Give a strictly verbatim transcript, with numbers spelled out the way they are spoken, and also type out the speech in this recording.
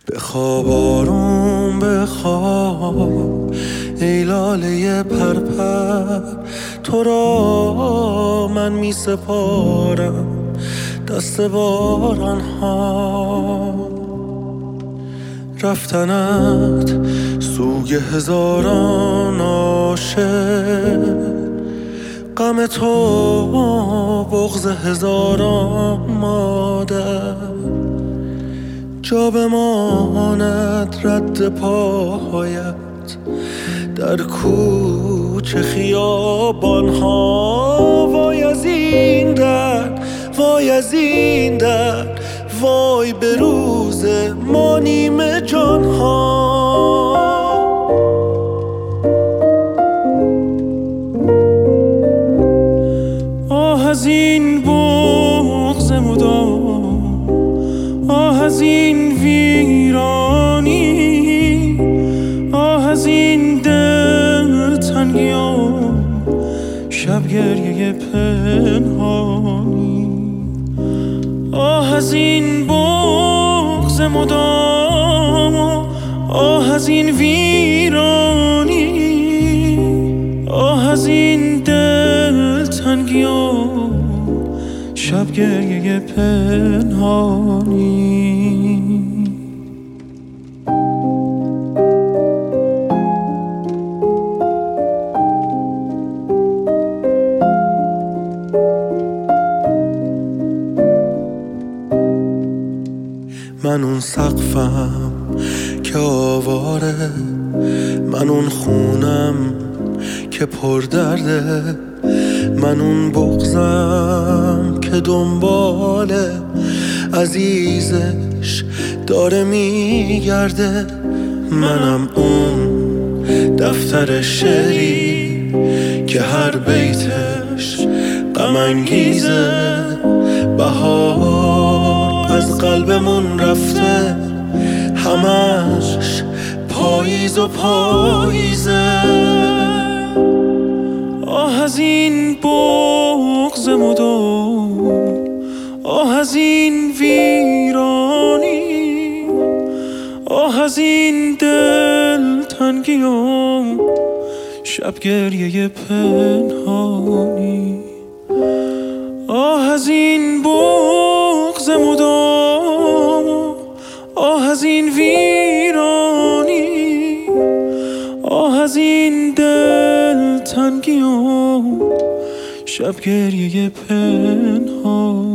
بخواب آروم بخواب ای لاله پرپر، تو را من می سپارم دست باران ها. رفتنت سوگ هزاران عاشق، غم تو بغض هزاران مادر. جا بماند رد پایت در کوچه خیابان ها. وای از این درد، وای از این درد، وای به روز ما نیمه جان ها. آه از این بغض مدام، آه از این ویرانی، آه از این دل تنگیان شب گریه پنهانی. آه از این بغض مدام، آه از این ویرانی، آه از این دل تنگیان شب گریه پنهانی. من اون سقفم که آواره، من اون خونم که پر درده، من اون بغضم که دنبال عزیزش داره میگرده. منم اون دفتر شعری که هر بیتش غم انگیزه. بهار از قلبمون رفته، همش پاییز و پاییزه. آه از این بغض مدام، آه از این ویرانی، آه از این دل تنگیام شب گریه پنهانی. آه از این بغض مدام، آه از این ویرانی، آه از این دل تنگیام شب گریه پنهانی.